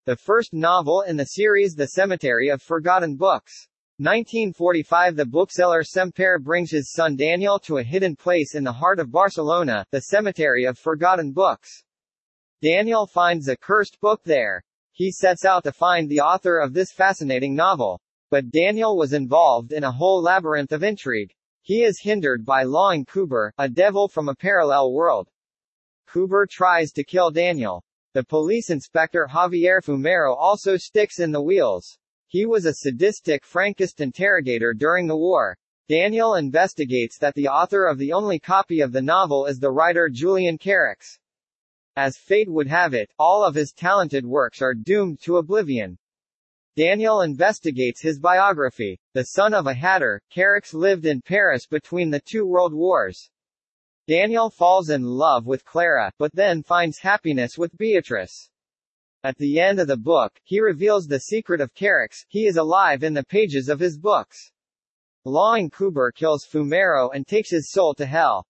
the first novel in the series The Cemetery of Forgotten Books. 1945 The bookseller Semper brings his son Daniel to a hidden place in the heart of Barcelona, the Cemetery of Forgotten Books. Daniel finds a cursed book there. He sets out to find the author of this fascinating novel. But Daniel was involved in a whole labyrinth of intrigue. He is hindered by Laing Kuber, a devil from a parallel world. Kuber tries to kill Daniel. The police inspector Javier Fumero also sticks in the wheels. He was a sadistic Frankist interrogator during the war. Daniel investigates that the author of the only copy of the novel is the writer Julian Carrix. As fate would have it, all of his talented works are doomed to oblivion. Daniel investigates his biography. The son of a hatter, Carrix lived in Paris between the two world wars. Daniel falls in love with Clara, but then finds happiness with Beatrice. At the end of the book, he reveals the secret of Carrix. He is alive in the pages of his books. Laing Kuber kills Fumero and takes his soul to hell.